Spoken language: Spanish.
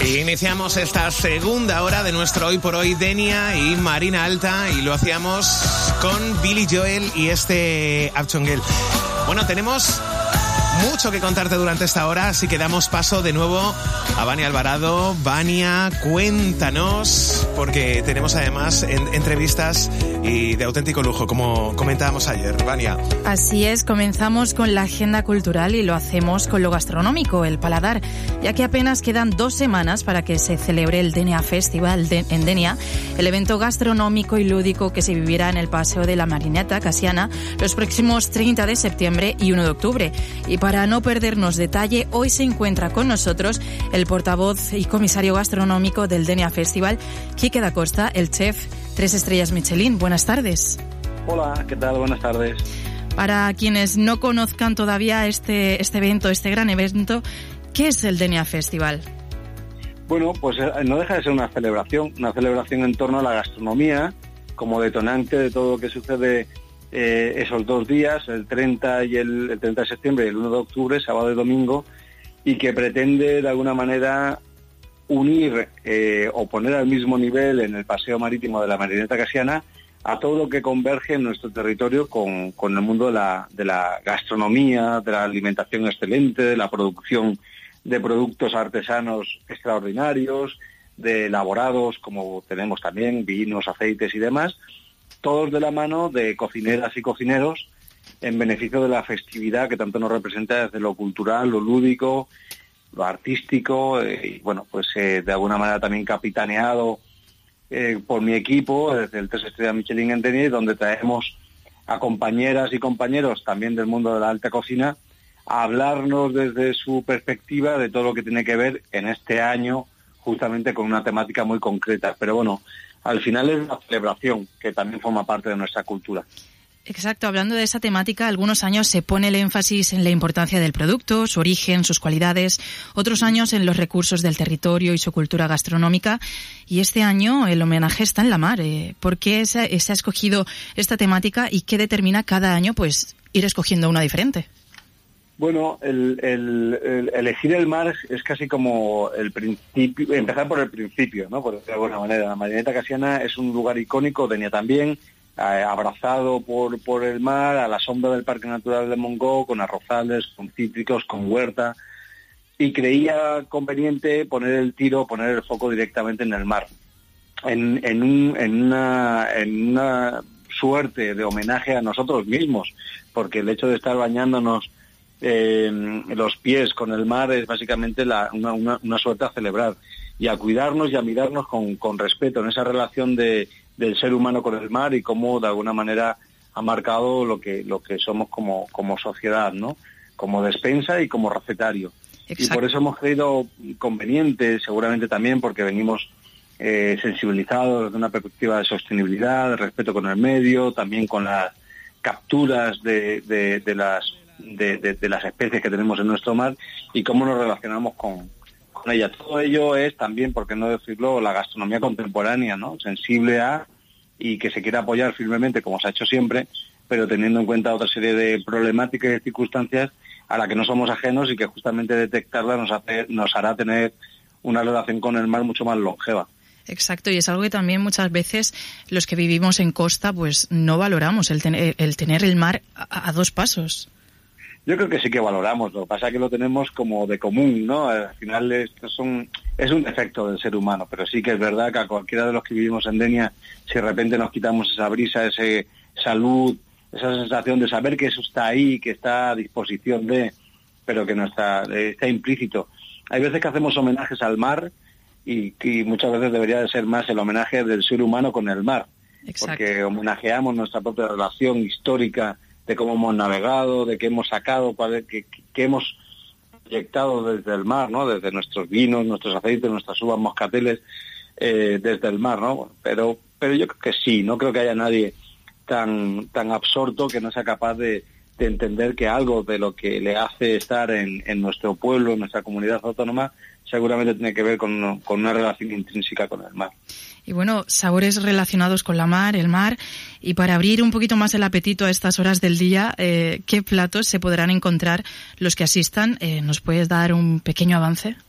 Y iniciamos esta segunda hora de nuestro Hoy por Hoy Denia y Marina Alta, y lo hacíamos con Billy Joel y Abchongel. Bueno, tenemos mucho que contarte durante esta hora, así que damos paso de nuevo a Vania Alvarado. Vania, cuéntanos, porque tenemos además entrevistas y de auténtico lujo, como comentábamos ayer. Vania. Así es, comenzamos con la agenda cultural y lo hacemos con lo gastronómico, el paladar, ya que apenas quedan 2 semanas para que se celebre el Denia Festival en Denia, el evento gastronómico y lúdico que se vivirá en el Paseo de la Marineta Casiana los próximos 30 de septiembre y 1 de octubre. Y para no perdernos detalle, hoy se encuentra con nosotros el portavoz y comisario gastronómico del Denia Festival, Quique da Costa, el chef 3 estrellas Michelin. Buenas tardes. Hola, ¿qué tal? Buenas tardes. Para quienes no conozcan todavía este evento, este gran evento, ¿qué es el Denia Festival? Bueno, pues no deja de ser una celebración en torno a la gastronomía, como detonante de todo lo que sucede esos 2 días, el 30 de septiembre y el 1 de octubre, sábado y domingo, y que pretende de alguna manera unir o poner al mismo nivel en el paseo marítimo de la Marineta Casiana a todo lo que converge en nuestro territorio con el mundo de la gastronomía, de la alimentación excelente, de la producción de productos artesanos extraordinarios, de elaborados como tenemos también, vinos, aceites y demás, todos de la mano de cocineras y cocineros en beneficio de la festividad que tanto nos representa desde lo cultural, lo lúdico, lo artístico, y bueno, pues de alguna manera también capitaneado por mi equipo, desde el 3 estrellas Michelin en Denia, donde traemos a compañeras y compañeros también del mundo de la alta cocina a hablarnos desde su perspectiva de todo lo que tiene que ver en este año justamente con una temática muy concreta. Pero bueno, al final es una celebración que también forma parte de nuestra cultura. Exacto, hablando de esa temática, algunos años se pone el énfasis en la importancia del producto, su origen, sus cualidades, otros años en los recursos del territorio y su cultura gastronómica, y este año el homenaje está en la mar. ¿Por qué se ha escogido esta temática y qué determina cada año pues ir escogiendo una diferente? Bueno, el elegir el mar es casi como el principio, empezar por el principio, ¿no? Por de alguna manera. La Marineta Casiana es un lugar icónico, Denia también, abrazado por el mar, a la sombra del Parque Natural de Montgó, con arrozales, con cítricos, con huerta, y creía conveniente poner el foco directamente en el mar, en una suerte de homenaje a nosotros mismos, porque el hecho de estar bañándonos los pies con el mar es básicamente una suerte a celebrar y a cuidarnos y a mirarnos con respeto en esa relación del ser humano con el mar y cómo de alguna manera ha marcado lo que somos como sociedad, ¿no? Como despensa y como recetario. Exacto. Y por eso hemos creído conveniente, seguramente también porque venimos sensibilizados desde una perspectiva de sostenibilidad, de respeto con el medio, también con las capturas de las especies que tenemos en nuestro mar y cómo nos relacionamos con ella. Todo ello es también, por qué no decirlo, la gastronomía contemporánea, ¿no? Sensible a y que se quiere apoyar firmemente, como se ha hecho siempre, pero teniendo en cuenta otra serie de problemáticas y circunstancias a las que no somos ajenos y que justamente detectarlas nos hará tener una relación con el mar mucho más longeva. Exacto, y es algo que también muchas veces los que vivimos en costa pues no valoramos, el tener el mar a 2 pasos. Yo creo que sí que valoramos, lo que pasa es que lo tenemos como de común, ¿no? Al final es un defecto del ser humano, pero sí que es verdad que a cualquiera de los que vivimos en Denia, si de repente nos quitamos esa brisa, esa salud, esa sensación de saber que eso está ahí, que está a disposición pero que no está implícito. Hay veces que hacemos homenajes al mar y muchas veces debería de ser más el homenaje del ser humano con el mar. Exacto. Porque homenajeamos nuestra propia relación histórica de cómo hemos navegado, de qué hemos sacado, qué hemos proyectado desde el mar, ¿no? Desde nuestros vinos, nuestros aceites, nuestras uvas, moscateles, desde el mar, ¿no? Pero yo creo que sí, no creo que haya nadie tan absorto que no sea capaz de entender que algo de lo que le hace estar en nuestro pueblo, en nuestra comunidad autónoma, seguramente tiene que ver con una relación intrínseca con el mar. Y bueno, sabores relacionados con el mar, y para abrir un poquito más el apetito a estas horas del día, ¿qué platos se podrán encontrar los que asistan? ¿Nos puedes dar un pequeño avance?